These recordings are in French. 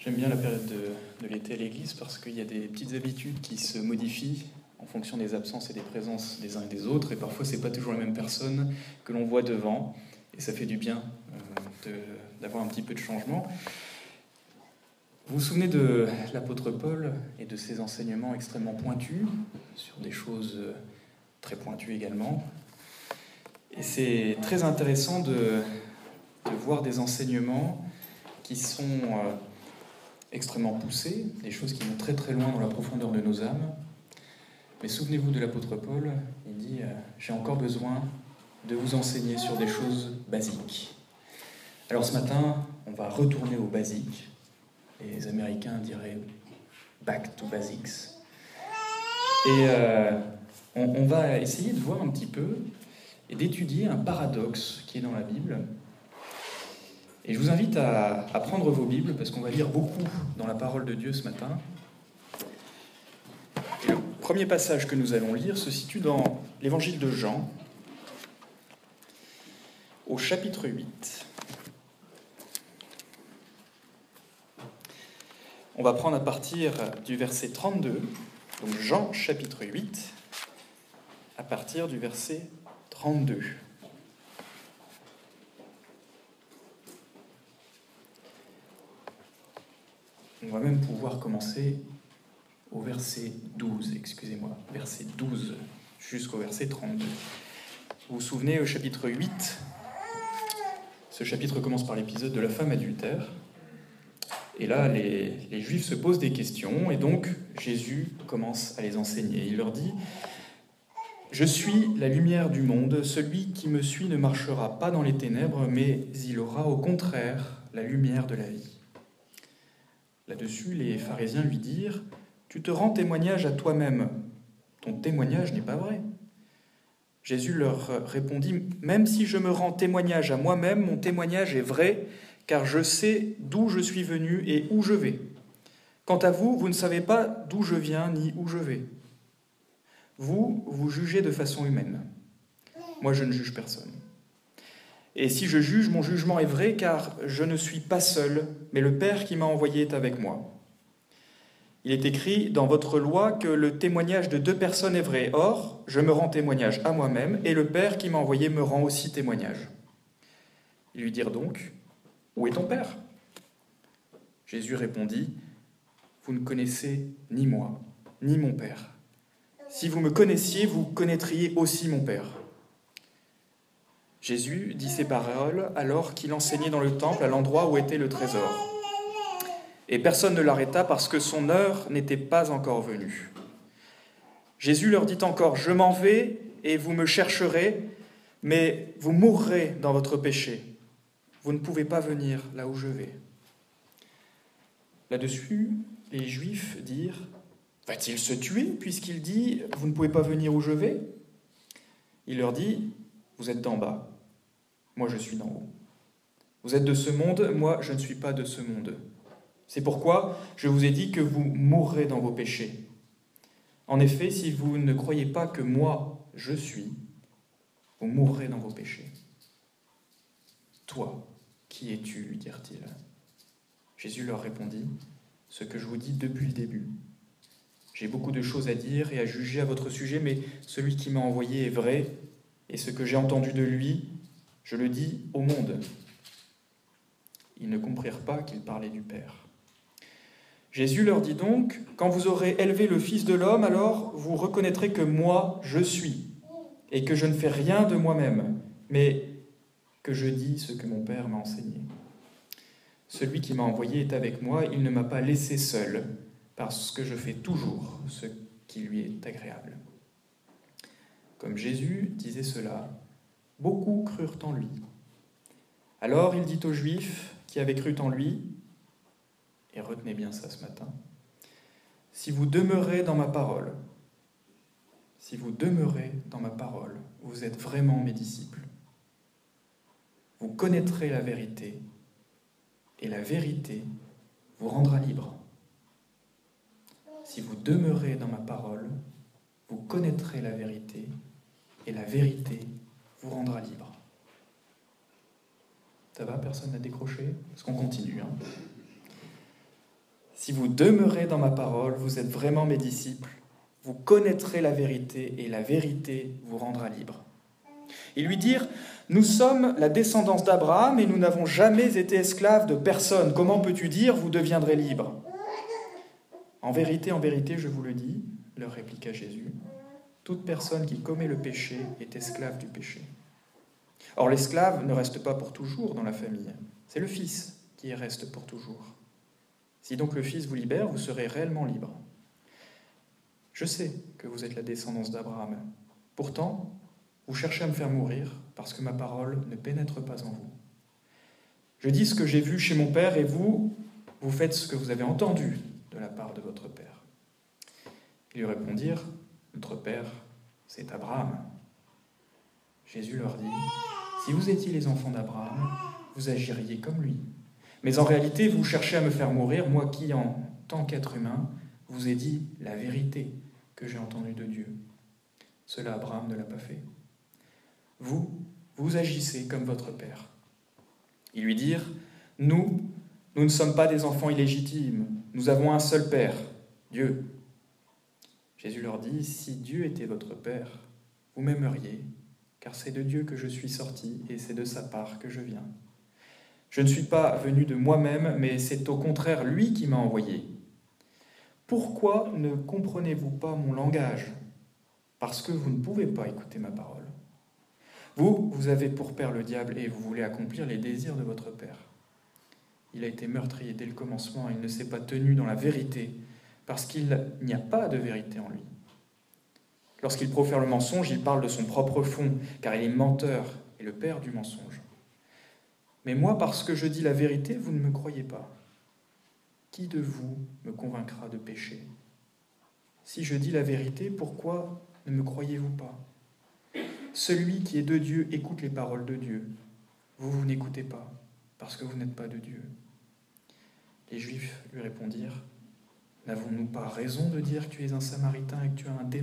J'aime bien la période de l'été à l'église parce qu'il y a des petites habitudes qui se modifient en fonction des absences et des présences des uns et des autres. Et parfois, ce n'est pas toujours les mêmes personnes que l'on voit devant. Et ça fait du bien d'avoir un petit peu de changement. Vous vous souvenez de l'apôtre Paul et de ses enseignements extrêmement pointus, sur des choses très pointues également. Et c'est très intéressant de voir des enseignements qui sont extrêmement poussés, des choses qui vont très très loin dans la profondeur de nos âmes. Mais souvenez-vous de l'apôtre Paul, il dit « J'ai encore besoin de vous enseigner sur des choses basiques ». Alors ce matin, on va retourner aux basiques. Les Américains diraient « back to basics ». Et on va essayer de voir un petit peu et d'étudier un paradoxe qui est dans la Bible. Et je vous invite à prendre vos Bibles, parce qu'on va lire beaucoup dans la parole de Dieu ce matin. Et le premier passage que nous allons lire se situe dans l'évangile de Jean, au chapitre 8. On va prendre à partir du verset 32, donc Jean chapitre 8, à partir du verset 32. On va même pouvoir commencer au verset 12, verset 12 jusqu'au verset 32. Vous vous souvenez, au chapitre 8, ce chapitre commence par l'épisode de la femme adultère. Et là, les Juifs se posent des questions, et donc Jésus commence à les enseigner. Il leur dit « Je suis la lumière du monde, celui qui me suit ne marchera pas dans les ténèbres, mais il aura au contraire la lumière de la vie. » Là-dessus, les pharisiens lui dirent « Tu te rends témoignage à toi-même, ton témoignage n'est pas vrai. » Jésus leur répondit « Même si je me rends témoignage à moi-même, mon témoignage est vrai, car je sais d'où je suis venu et où je vais. Quant à vous, vous ne savez pas d'où je viens ni où je vais. Vous, vous jugez de façon humaine. Moi, je ne juge personne. Et si je juge, mon jugement est vrai, car je ne suis pas seul, mais le Père qui m'a envoyé est avec moi. Il est écrit dans votre loi que le témoignage de 2 personnes est vrai. Or, je me rends témoignage à moi-même, et le Père qui m'a envoyé me rend aussi témoignage. » Ils lui dirent donc « Où est ton Père ?» Jésus répondit « Vous ne connaissez ni moi, ni mon Père. Si vous me connaissiez, vous connaîtriez aussi mon Père. » Jésus dit ces paroles alors qu'il enseignait dans le temple à l'endroit où était le trésor. Et personne ne l'arrêta parce que son heure n'était pas encore venue. Jésus leur dit encore « Je m'en vais et vous me chercherez, mais vous mourrez dans votre péché. Vous ne pouvez pas venir là où je vais. » Là-dessus, les Juifs dirent « Va-t-il se tuer puisqu'il dit « Vous ne pouvez pas venir où je vais ?» Il leur dit « Vous êtes d'en bas, moi je suis d'en haut. Vous êtes de ce monde, moi je ne suis pas de ce monde. C'est pourquoi je vous ai dit que vous mourrez dans vos péchés. En effet, si vous ne croyez pas que moi je suis, vous mourrez dans vos péchés. Toi, qui es-tu » lui dirent-ils. Jésus leur répondit « Ce que je vous dis depuis le début. J'ai beaucoup de choses à dire et à juger à votre sujet, mais celui qui m'a envoyé est vrai, et ce que j'ai entendu de lui, je le dis au monde. » Ils ne comprirent pas qu'il parlait du Père. Jésus leur dit donc « Quand vous aurez élevé le Fils de l'homme, alors vous reconnaîtrez que moi, je suis, et que je ne fais rien de moi-même, mais que je dis ce que mon Père m'a enseigné. Celui qui m'a envoyé est avec moi, il ne m'a pas laissé seul, parce que je fais toujours ce qui lui est agréable. » Comme Jésus disait cela, beaucoup crurent en lui. Alors il dit aux Juifs qui avaient cru en lui, et retenez bien ça ce matin, « Si vous demeurez dans ma parole, vous êtes vraiment mes disciples. Vous connaîtrez la vérité, et la vérité vous rendra libre. Si vous demeurez dans ma parole, vous connaîtrez la vérité, et la vérité vous rendra libre. » Ça va, personne n'a décroché? Parce qu'on continue. Si vous demeurez dans ma parole, vous êtes vraiment mes disciples, vous connaîtrez la vérité et la vérité vous rendra libre. Et lui dire, nous sommes la descendance d'Abraham et nous n'avons jamais été esclaves de personne. Comment peux-tu dire, vous deviendrez libres ? En vérité, je vous le dis, leur répliqua Jésus, toute personne qui commet le péché est esclave du péché. Or, l'esclave ne reste pas pour toujours dans la famille, c'est le Fils qui y reste pour toujours. Si donc le Fils vous libère, vous serez réellement libre. Je sais que vous êtes la descendance d'Abraham. Pourtant, vous cherchez à me faire mourir parce que ma parole ne pénètre pas en vous. Je dis ce que j'ai vu chez mon Père et vous faites ce que vous avez entendu de la part de votre Père. Ils lui répondirent, notre Père, c'est Abraham. Jésus leur dit, si vous étiez les enfants d'Abraham, vous agiriez comme lui. Mais en réalité, vous cherchez à me faire mourir, moi qui, en tant qu'être humain, vous ai dit la vérité que j'ai entendue de Dieu. Cela, Abraham ne l'a pas fait. Vous agissez comme votre Père. Ils lui dirent, nous ne sommes pas des enfants illégitimes, nous avons un seul Père, Dieu. Jésus leur dit, si Dieu était votre Père, vous m'aimeriez, car c'est de Dieu que je suis sorti et c'est de sa part que je viens. Je ne suis pas venu de moi-même, mais c'est au contraire lui qui m'a envoyé. Pourquoi ne comprenez-vous pas mon langage ? Parce que vous ne pouvez pas écouter ma parole. Vous avez pour père le diable et vous voulez accomplir les désirs de votre père. Il a été meurtrier dès le commencement, il ne s'est pas tenu dans la vérité, parce qu'il n'y a pas de vérité en lui. Lorsqu'il profère le mensonge, il parle de son propre fond, car il est menteur et le père du mensonge. Mais moi, parce que je dis la vérité, vous ne me croyez pas. Qui de vous me convaincra de péché ? Si je dis la vérité, pourquoi ne me croyez-vous pas ? Celui qui est de Dieu écoute les paroles de Dieu. Vous n'écoutez pas, parce que vous n'êtes pas de Dieu. Les Juifs lui répondirent, « N'avons-nous pas raison de dire que tu es un Samaritain et que tu as un démon ?»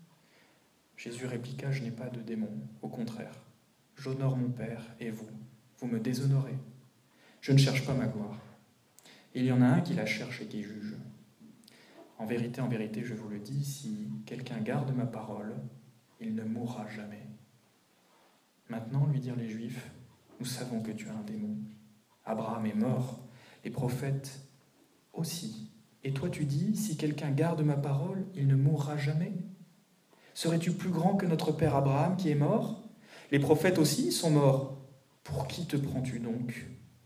Jésus répliqua, « Je n'ai pas de démon, au contraire. J'honore mon Père et vous me déshonorez. Je ne cherche pas ma gloire. Il y en a un qui la cherche et qui juge. En vérité, je vous le dis, si quelqu'un garde ma parole, il ne mourra jamais. » Maintenant, lui dirent les Juifs, « Nous savons que tu as un démon. Abraham est mort, les prophètes aussi. Et toi tu dis, si quelqu'un garde ma parole, il ne mourra jamais. Serais-tu plus grand que notre père Abraham qui est mort ? Les prophètes aussi sont morts. Pour qui te prends-tu donc ? »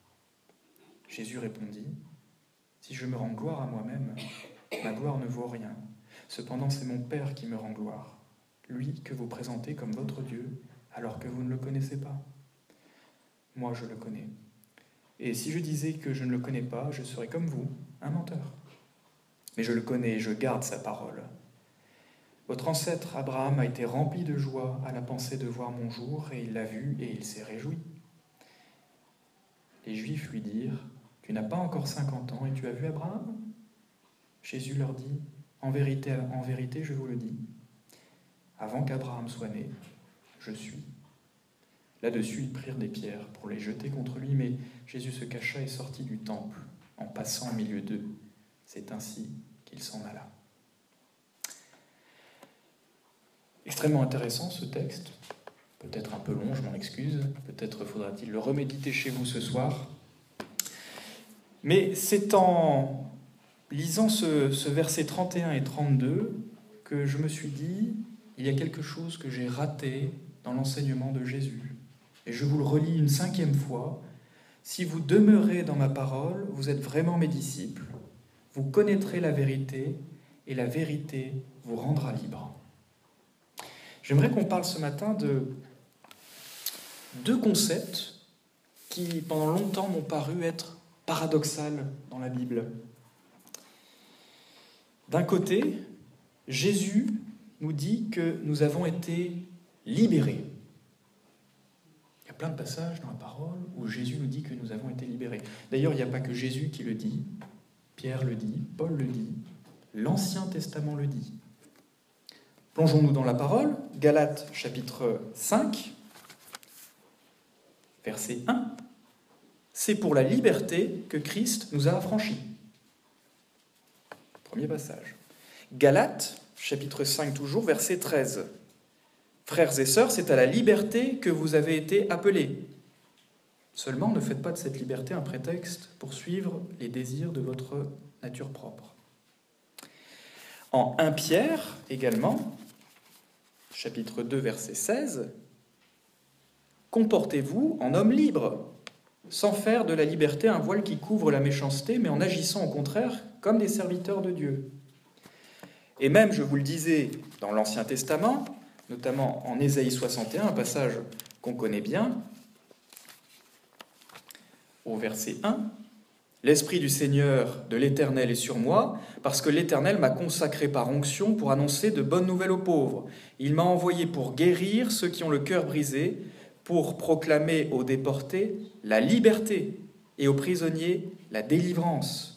Jésus répondit, « Si je me rends gloire à moi-même, ma gloire ne vaut rien. Cependant, c'est mon Père qui me rend gloire, lui que vous présentez comme votre Dieu, alors que vous ne le connaissez pas. Moi, je le connais. Et si je disais que je ne le connais pas, je serais comme vous, un menteur. Mais je le connais et je garde sa parole. Votre ancêtre Abraham a été rempli de joie à la pensée de voir mon jour, et il l'a vu et il s'est réjoui. » Les Juifs lui dirent, « Tu n'as pas encore 50 ans et tu as vu Abraham ?» Jésus leur dit, en vérité, je vous le dis, avant qu'Abraham soit né, je suis. » Là-dessus, ils prirent des pierres pour les jeter contre lui, mais Jésus se cacha et sortit du temple, en passant au milieu d'eux. C'est ainsi qu'il s'en alla. Extrêmement intéressant ce texte, peut-être un peu long, je m'en excuse, peut-être faudra-t-il le reméditer chez vous ce soir. Mais c'est en lisant ce verset 31 et 32 que je me suis dit, il y a quelque chose que j'ai raté dans l'enseignement de Jésus. Et je vous le relis une 5e fois. Si vous demeurez dans ma parole, vous êtes vraiment mes disciples. Vous connaîtrez la vérité et la vérité vous rendra libre. J'aimerais qu'on parle ce matin de 2 concepts qui, pendant longtemps, m'ont paru être paradoxaux dans la Bible. D'un côté, Jésus nous dit que nous avons été libérés. Il y a plein de passages dans la parole où Jésus nous dit que nous avons été libérés. D'ailleurs, il n'y a pas que Jésus qui le dit. Pierre le dit, Paul le dit, l'Ancien Testament le dit. Plongeons-nous dans la parole, Galates chapitre 5, verset 1. « C'est pour la liberté que Christ nous a affranchis. » Premier passage. Galates, chapitre 5 toujours, verset 13. Frères et sœurs, c'est à la liberté que vous avez été appelés. Seulement, ne faites pas de cette liberté un prétexte pour suivre les désirs de votre nature propre. En 1 Pierre, également, chapitre 2, verset 16, comportez-vous en homme libre, sans faire de la liberté un voile qui couvre la méchanceté, mais en agissant au contraire comme des serviteurs de Dieu. Et même, je vous le disais, dans l'Ancien Testament, notamment en Ésaïe 61, un passage qu'on connaît bien, au verset 1, « L'Esprit du Seigneur, de l'Éternel est sur moi, parce que l'Éternel m'a consacré par onction pour annoncer de bonnes nouvelles aux pauvres. Il m'a envoyé pour guérir ceux qui ont le cœur brisé, pour proclamer aux déportés la liberté et aux prisonniers la délivrance. »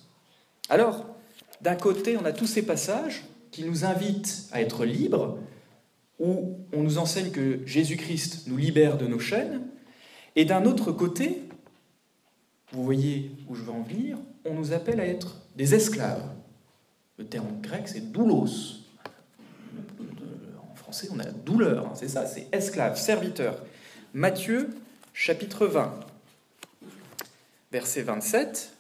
Alors, d'un côté, on a tous ces passages qui nous invitent à être libres, où on nous enseigne que Jésus-Christ nous libère de nos chaînes, et d'un autre côté, vous voyez où je veux en venir, on nous appelle à être des esclaves. Le terme grec, c'est doulos. En français, on a douleur, c'est ça, c'est esclave, serviteur. Matthieu, chapitre 20, verset 27.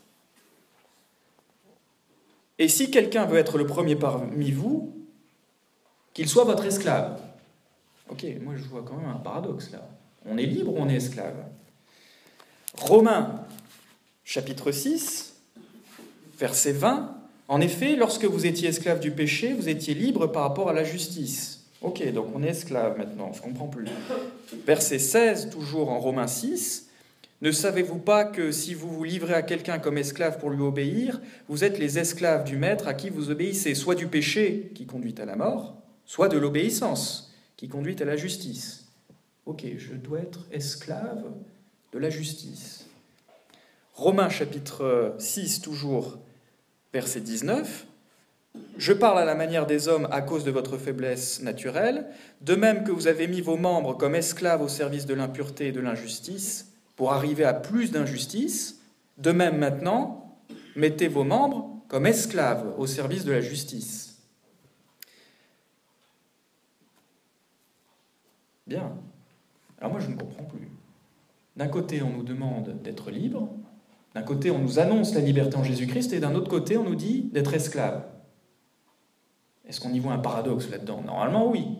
« Et si quelqu'un veut être le premier parmi vous, qu'il soit votre esclave. » Ok, moi je vois quand même un paradoxe là. On est libre ou on est esclave ? Romains, chapitre 6, verset 20. « En effet, lorsque vous étiez esclave du péché, vous étiez libre par rapport à la justice. » Ok, donc on est esclave maintenant, je ne comprends plus. Verset 16, toujours en Romains 6. « Ne savez-vous pas que si vous vous livrez à quelqu'un comme esclave pour lui obéir, vous êtes les esclaves du maître à qui vous obéissez, soit du péché qui conduit à la mort, soit de l'obéissance qui conduit à la justice. » Ok, je dois être esclave de la justice. Romains chapitre 6, toujours, verset 19. « Je parle à la manière des hommes à cause de votre faiblesse naturelle, de même que vous avez mis vos membres comme esclaves au service de l'impureté et de l'injustice, pour arriver à plus d'injustice, de même maintenant, mettez vos membres comme esclaves au service de la justice. » Bien. Alors moi, je ne comprends plus. D'un côté, on nous demande d'être libres, d'un côté, on nous annonce la liberté en Jésus-Christ, et d'un autre côté, on nous dit d'être esclaves. Est-ce qu'on y voit un paradoxe là-dedans ? Normalement, oui.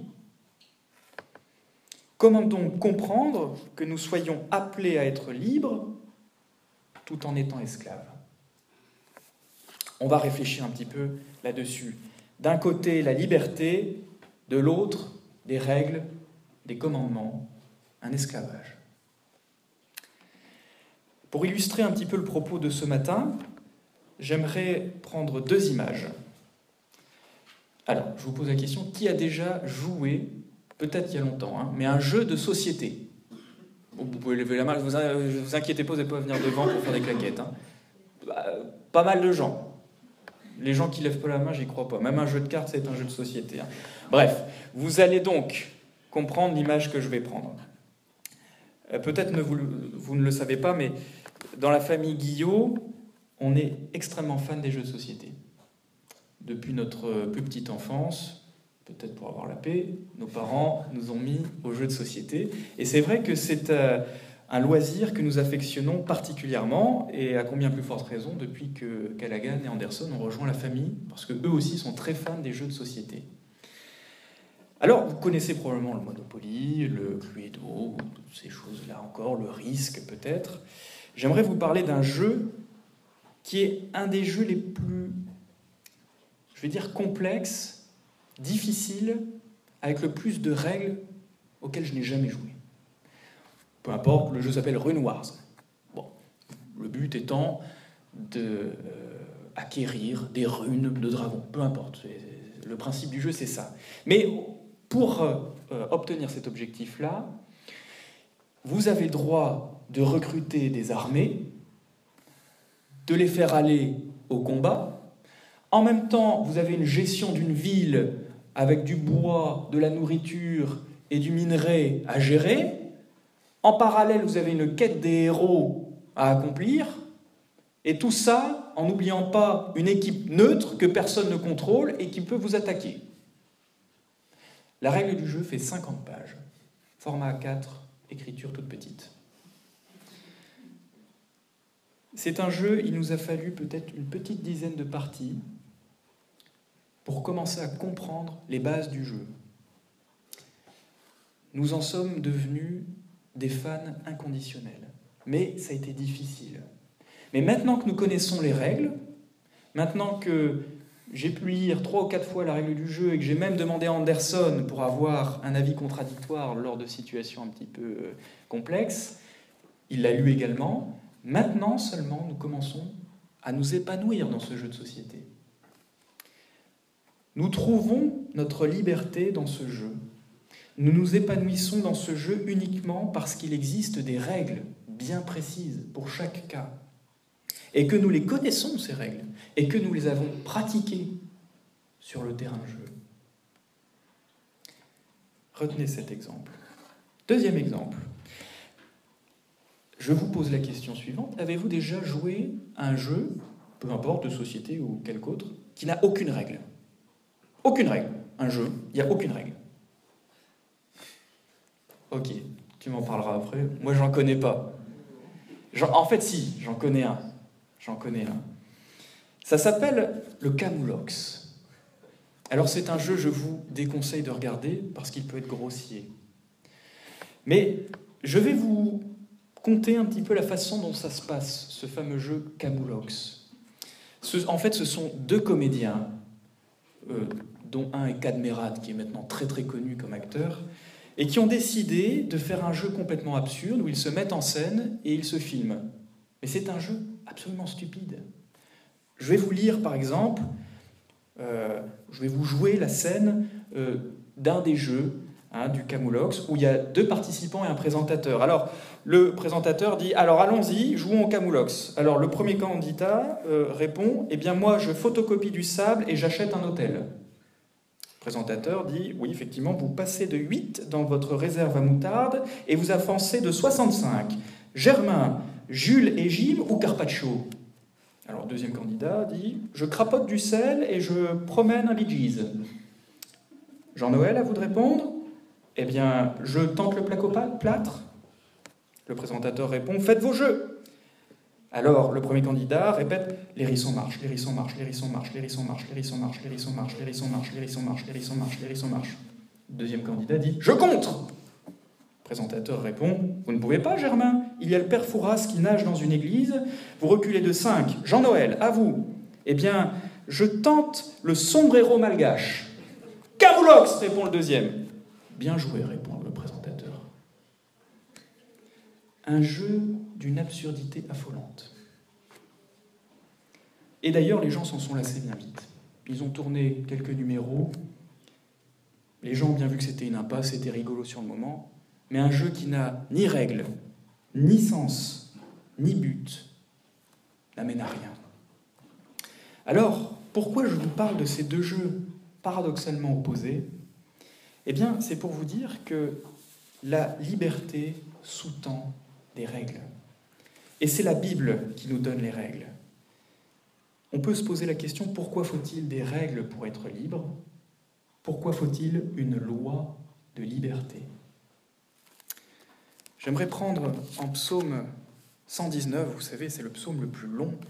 Comment donc comprendre que nous soyons appelés à être libres tout en étant esclaves ? On va réfléchir un petit peu là-dessus. D'un côté, la liberté, de l'autre, des règles, des commandements, un esclavage. Pour illustrer un petit peu le propos de ce matin, j'aimerais prendre 2 images. Alors, je vous pose la question, qui a déjà joué, peut-être il y a longtemps, mais un jeu de société ? Vous pouvez lever la main, ne vous inquiétez pas, vous n'allez pas venir devant pour faire des claquettes. Pas mal de gens. Les gens qui ne lèvent pas la main, j'y crois pas. Même un jeu de cartes, c'est un jeu de société. Bref, vous allez donc comprendre l'image que je vais prendre. Peut-être vous ne le savez pas, mais dans la famille Guillot, on est extrêmement fan des jeux de société. Depuis notre plus petite enfance, peut-être pour avoir la paix, nos parents nous ont mis aux jeux de société. Et c'est vrai que c'est un loisir que nous affectionnons particulièrement, et à combien plus forte raison depuis que Callaghan et Anderson ont rejoint la famille, parce qu'eux aussi sont très fans des jeux de société. Alors, vous connaissez probablement le Monopoly, le Cluedo, toutes ces choses-là encore, le risque peut-être. J'aimerais vous parler d'un jeu qui est un des jeux les plus, je vais dire, complexes, difficiles, avec le plus de règles auxquelles je n'ai jamais joué. Peu importe, le jeu s'appelle Rune Wars. Bon, le but étant d'acquérir des runes de dragons, peu importe. Le principe du jeu, c'est ça. Mais pour obtenir cet objectif-là, vous avez le droit de recruter des armées, de les faire aller au combat. En même temps, vous avez une gestion d'une ville avec du bois, de la nourriture et du minerai à gérer. En parallèle, vous avez une quête des héros à accomplir. Et tout ça en n'oubliant pas une équipe neutre que personne ne contrôle et qui peut vous attaquer. La règle du jeu fait 50 pages, format A4, écriture toute petite. C'est un jeu, il nous a fallu peut-être une petite dizaine de parties pour commencer à comprendre les bases du jeu. Nous en sommes devenus des fans inconditionnels, mais ça a été difficile. Mais maintenant que nous connaissons les règles, maintenant que j'ai pu lire 3 ou 4 fois la règle du jeu et que j'ai même demandé à Anderson pour avoir un avis contradictoire lors de situations un petit peu complexes, il l'a lu également. Maintenant seulement, nous commençons à nous épanouir dans ce jeu de société. Nous trouvons notre liberté dans ce jeu. Nous nous épanouissons dans ce jeu uniquement parce qu'il existe des règles bien précises pour chaque cas. Et que nous les connaissons, ces règles, et que nous les avons pratiquées sur le terrain de jeu. Retenez cet exemple. Deuxième exemple. Je vous pose la question suivante. Avez-vous déjà joué à un jeu, peu importe, de société ou quelque autre, qui n'a aucune règle ? Aucune règle. Un jeu, il n'y a aucune règle. Ok, tu m'en parleras après. Moi, j'en connais pas. En fait, si, j'en connais un. Ça s'appelle le Camoulox. Alors, c'est un jeu, je vous déconseille de regarder parce qu'il peut être grossier. Mais je vais vous conter un petit peu la façon dont ça se passe, ce fameux jeu Camoulox. En fait, ce sont 2 comédiens, dont un est Cadmerade, qui est maintenant très très connu comme acteur, et qui ont décidé de faire un jeu complètement absurde où ils se mettent en scène et ils se filment. Mais c'est un jeu absolument stupide. Je vais vous lire, par exemple, je vais vous jouer la scène d'un des jeux du Camoulox, où il y a 2 participants et un présentateur. Alors, le présentateur dit « Alors, allons-y, jouons au Camoulox ». Alors, le premier candidat répond « Eh bien, moi, je photocopie du sable et j'achète un hôtel ». Le présentateur dit « Oui, effectivement, vous passez de 8 dans votre réserve à moutarde et vous avancez de 65. Germain, Jules et Jim ou Carpaccio ?» Alors, le deuxième candidat dit « Je crapote du sel et je promène un Bee Gees. » Jean-Noël, à vous de répondre ? Eh bien, je tente le plâtre. Le présentateur répond « Faites vos jeux !» Alors, le premier candidat répète « Les hérissons marchent, les hérissons marchent, les hérissons marchent, les hérissons marchent, les hérissons marchent, les hérissons marchent, les hérissons marchent, les hérissons marchent, les hérissons marchent, les hérissons marchent. » Le deuxième candidat dit « Je compte !» Le présentateur répond « Vous ne pouvez pas, Germain. Il y a le père Fouras qui nage dans une église. Vous reculez de 5. Jean-Noël, à vous. Eh bien, je tente le sombrero malgache. »« Camoulox !» répond le deuxième. « Bien joué, répond le présentateur. Un jeu d'une absurdité affolante. Et d'ailleurs, les gens s'en sont lassés bien vite. Ils ont tourné quelques numéros. Les gens ont bien vu que c'était une impasse, c'était rigolo sur le moment. Mais un jeu qui n'a ni règle, ni sens, ni but, n'amène à rien. Alors, pourquoi je vous parle de ces 2 jeux paradoxalement opposés ? Eh bien, c'est pour vous dire que la liberté sous-tend des règles. Et c'est la Bible qui nous donne les règles. On peut se poser la question, pourquoi faut-il des règles pour être libre ? Pourquoi faut-il une loi de liberté ? J'aimerais prendre en psaume 119, vous savez, c'est le psaume le plus long.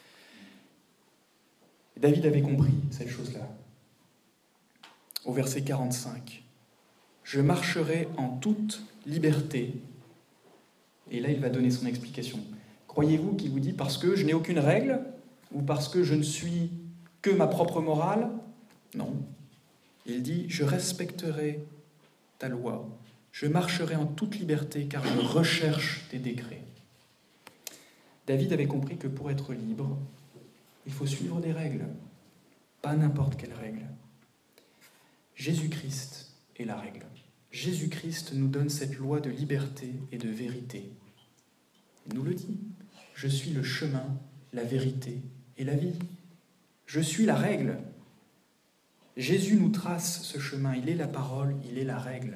David avait compris cette chose-là. Au verset 45. Je marcherai en toute liberté. Et là, il va donner son explication. Croyez-vous qu'il vous dit parce que je n'ai aucune règle ou parce que je ne suis que ma propre morale ? Non. Il dit, je respecterai ta loi. Je marcherai en toute liberté car je recherche tes décrets. David avait compris que pour être libre, il faut suivre des règles. Pas n'importe quelle règle. Jésus-Christ est la règle. Jésus-Christ nous donne cette loi de liberté et de vérité. Il nous le dit. Je suis le chemin, la vérité et la vie. Je suis la règle. Jésus nous trace ce chemin. Il est la parole, il est la règle.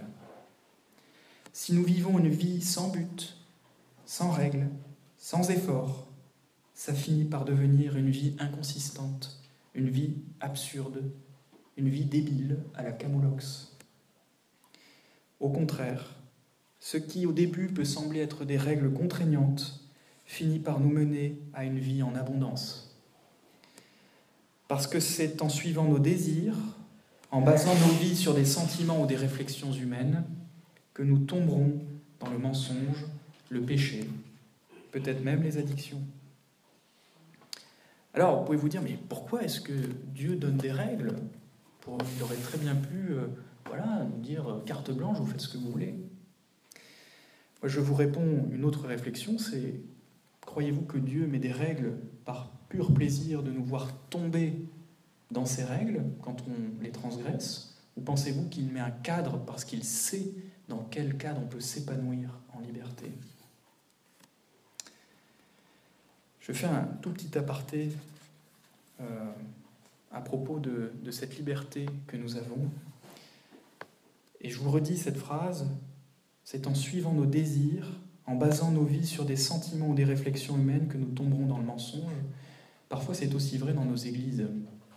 Si nous vivons une vie sans but, sans règle, sans effort, ça finit par devenir une vie inconsistante, une vie absurde, une vie débile à la Camoulox. Au contraire, ce qui au début peut sembler être des règles contraignantes finit par nous mener à une vie en abondance. Parce que c'est en suivant nos désirs, en basant nos vies sur des sentiments ou des réflexions humaines, que nous tomberons dans le mensonge, le péché, peut-être même les addictions. Alors, vous pouvez vous dire, mais pourquoi est-ce que Dieu donne des règles ? Il aurait très bien pu nous dire carte blanche, vous faites ce que vous voulez. Moi, je vous réponds une autre réflexion, c'est croyez-vous que Dieu met des règles par pur plaisir de nous voir tomber dans ces règles quand on les transgresse ? Ou pensez-vous qu'il met un cadre parce qu'il sait dans quel cadre on peut s'épanouir en liberté ? Je fais un tout petit aparté à propos de cette liberté que nous avons. Et je vous redis cette phrase, c'est en suivant nos désirs, en basant nos vies sur des sentiments ou des réflexions humaines que nous tomberons dans le mensonge. Parfois, c'est aussi vrai dans nos églises.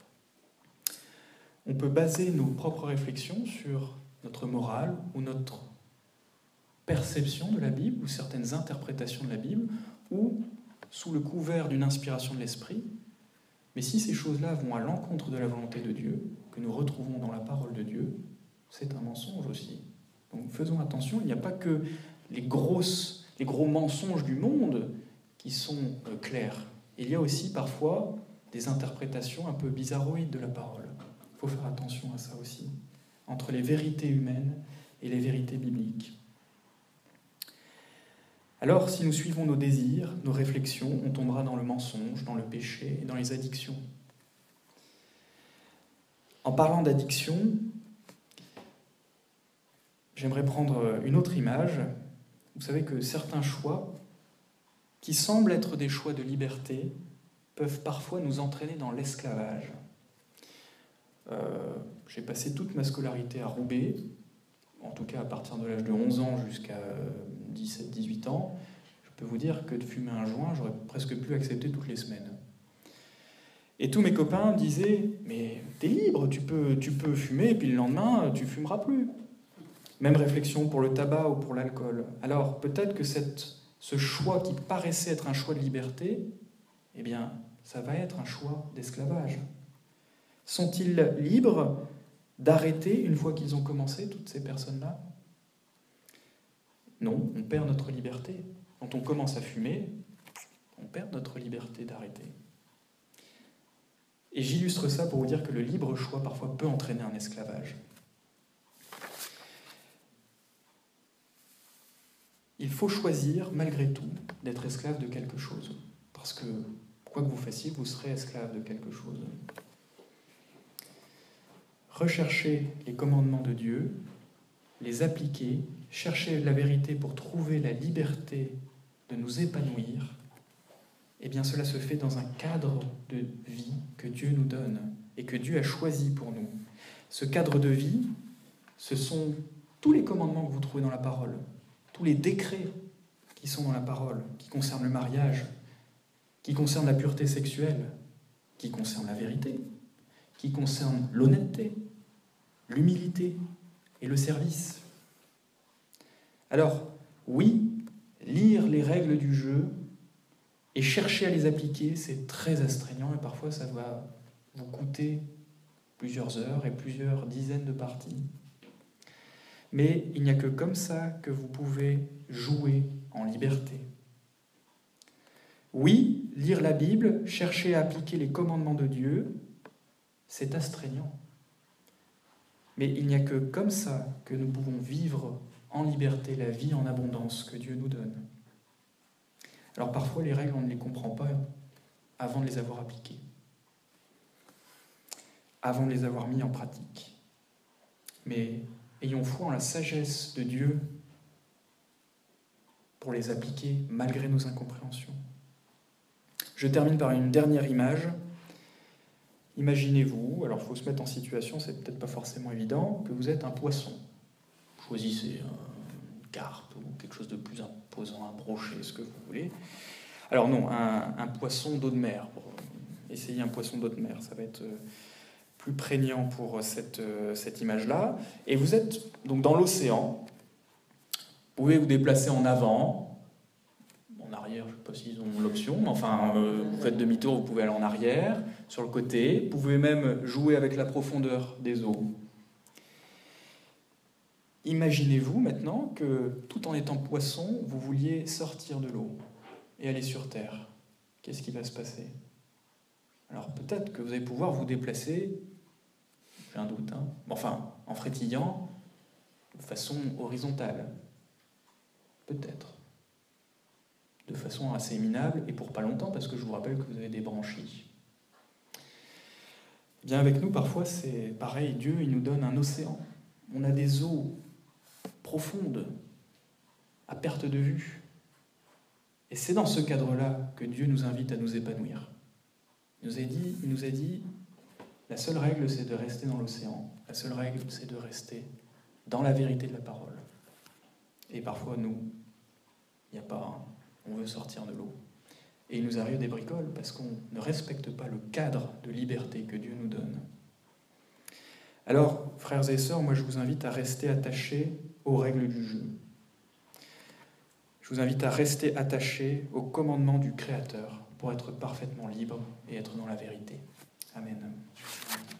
On peut baser nos propres réflexions sur notre morale ou notre perception de la Bible ou certaines interprétations de la Bible ou sous le couvert d'une inspiration de l'esprit. Mais si ces choses-là vont à l'encontre de la volonté de Dieu, que nous retrouvons dans la parole de Dieu, c'est un mensonge aussi. Donc faisons attention, il n'y a pas que les gros mensonges du monde qui sont clairs. Il y a aussi parfois des interprétations un peu bizarroïdes de la parole. Il faut faire attention à ça aussi, entre les vérités humaines et les vérités bibliques. Alors, si nous suivons nos désirs, nos réflexions, on tombera dans le mensonge, dans le péché et dans les addictions. En parlant d'addiction, j'aimerais prendre une autre image. Vous savez que certains choix, qui semblent être des choix de liberté, peuvent parfois nous entraîner dans l'esclavage. J'ai passé toute ma scolarité à Roubaix, en tout cas à partir de l'âge de 11 ans jusqu'à 17-18 ans. Je peux vous dire que de fumer un joint, j'aurais presque pu accepter toutes les semaines. Et tous mes copains me disaient « Mais t'es libre, tu peux fumer, et puis le lendemain, tu fumeras plus. » Même réflexion pour le tabac ou pour l'alcool. Alors, peut-être que ce choix qui paraissait être un choix de liberté, eh bien, ça va être un choix d'esclavage. Sont-ils libres d'arrêter une fois qu'ils ont commencé, toutes ces personnes-là ? Non, on perd notre liberté. Quand on commence à fumer, on perd notre liberté d'arrêter. Et j'illustre ça pour vous dire que le libre choix, parfois, peut entraîner un esclavage. Il faut choisir, malgré tout, d'être esclave de quelque chose. Parce que, quoi que vous fassiez, vous serez esclave de quelque chose. Rechercher les commandements de Dieu, les appliquer, chercher la vérité pour trouver la liberté de nous épanouir, eh bien cela se fait dans un cadre de vie que Dieu nous donne et que Dieu a choisi pour nous. Ce cadre de vie, ce sont tous les commandements que vous trouvez dans la parole, tous les décrets qui sont dans la parole, qui concernent le mariage, qui concernent la pureté sexuelle, qui concernent la vérité, qui concernent l'honnêteté, l'humilité et le service. Alors, oui, lire les règles du jeu et chercher à les appliquer, c'est très astreignant et parfois ça va vous coûter plusieurs heures et plusieurs dizaines de parties. Mais il n'y a que comme ça que vous pouvez jouer en liberté. Oui, lire la Bible, chercher à appliquer les commandements de Dieu, c'est astreignant. Mais il n'y a que comme ça que nous pouvons vivre en liberté la vie en abondance que Dieu nous donne. Alors parfois, les règles, on ne les comprend pas avant de les avoir appliquées, avant de les avoir mis en pratique. Mais ayons foi en la sagesse de Dieu pour les appliquer malgré nos incompréhensions. Je termine par une dernière image. Imaginez-vous, alors il faut se mettre en situation, c'est peut-être pas forcément évident, que vous êtes un poisson. Choisissez une carpe ou quelque chose de plus imposant, un brochet, ce que vous voulez. Alors non, un poisson d'eau de mer. Essayez un poisson d'eau de mer, ça va être plus prégnant pour cette image-là. Et vous êtes donc dans l'océan. Vous pouvez vous déplacer en avant, en arrière, je ne sais pas s'ils ont l'option, mais enfin, vous faites demi-tour, vous pouvez aller en arrière, sur le côté. Vous pouvez même jouer avec la profondeur des eaux. Imaginez-vous maintenant que, tout en étant poisson, vous vouliez sortir de l'eau et aller sur Terre. Qu'est-ce qui va se passer? Alors peut-être que vous allez pouvoir vous déplacer, j'ai un doute, hein, enfin, en frétillant de façon horizontale. Peut-être. De façon assez minable et pour pas longtemps, parce que je vous rappelle que vous avez des branchies. Bien avec nous, parfois, c'est pareil. Dieu, il nous donne un océan. On a des eaux profondes, à perte de vue. Et c'est dans ce cadre-là que Dieu nous invite à nous épanouir. Il nous a dit, la seule règle, c'est de rester dans l'océan. La seule règle, c'est de rester dans la vérité de la parole. Et parfois, nous, il n'y a pas, on veut sortir de l'eau. Et il nous arrive des bricoles parce qu'on ne respecte pas le cadre de liberté que Dieu nous donne. Alors, frères et sœurs, moi je vous invite à rester attachés aux règles du jeu. Je vous invite à rester attachés au commandement du Créateur pour être parfaitement libre et être dans la vérité. Amen.